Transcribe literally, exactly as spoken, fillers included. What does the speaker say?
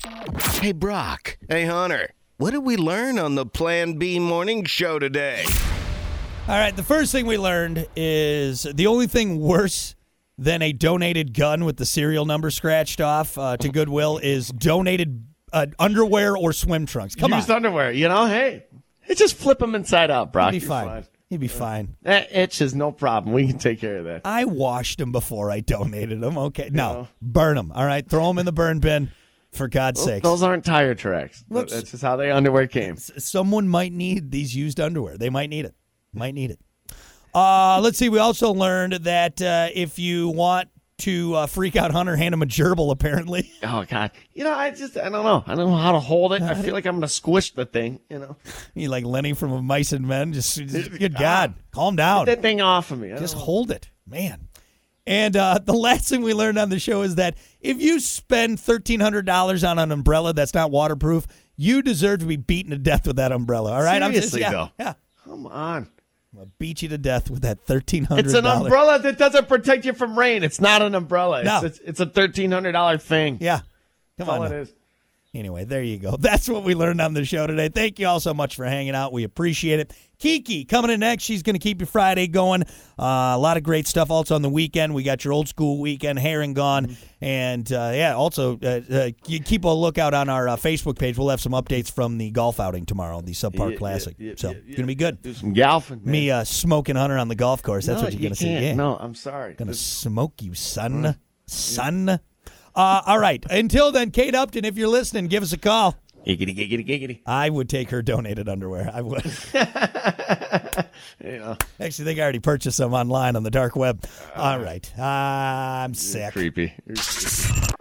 Hey, Brock. Hey, Hunter. What did we learn on the Plan B morning show today? All right, the first thing we learned is the only thing worse than a donated gun with the serial number scratched off uh, to Goodwill is donated uh, underwear or swim trunks. Come Used on. underwear. You know, hey, hey, just flip them inside out, Brock. He'd be You're fine. He'd be fine. That itch is no problem. We can take care of that. I washed them before I donated them. Okay. No, know. burn them. All right, throw them in the burn bin, for God's Those, sake. those aren't tire tracks. Whoops. That's just how the underwear came. Someone might need these used underwear. They might need it. Might need it. Uh, let's see. We also learned that uh, if you want to uh, freak out Hunter, hand him a gerbil, apparently. Oh, God. You know, I just, I don't know. I don't know how to hold it. I feel like I'm going to squish the thing, you know. You like Lenny from Mice and Men? Just, just good God. Calm down. Get that thing off of me. I Just don't know. hold it. Man. And uh, the last thing we learned on the show is that if you spend thirteen hundred dollars on an umbrella that's not waterproof, you deserve to be beaten to death with that umbrella. All right? Seriously, I'm just, yeah, though. Yeah. Come on. I'm going to beat you to death with that thirteen hundred dollars. It's an umbrella that doesn't protect you from rain. It's not an umbrella. No. It's, it's, it's a thirteen hundred dollars thing. Yeah. Come That's on. all it now. is. Anyway, there you go. That's what we learned on the show today. Thank you all so much for hanging out. We appreciate it. Kiki coming in next. She's going to keep your Friday going. Uh, a lot of great stuff also on the weekend. We got your old school weekend, hair and gone. Mm-hmm. And, uh, yeah, also uh, uh, you keep a lookout on our uh, Facebook page. We'll have some updates from the golf outing tomorrow, the Subpar Yeah, Classic. yeah, yeah, so yeah, it's going to be good. Do some golfing, man. Me uh, smoking Hunter on the golf course. That's no, what you're you going to see. can't. Yeah. No, I'm sorry. Going to This- smoke you, son. Son. Uh, all right. Until then, Kate Upton, if you're listening, give us a call. Giggity, giggity, giggity. I would take her donated underwear. I would. You know, Actually, I think I already purchased some online on the dark web. All right. I'm sick. creepy.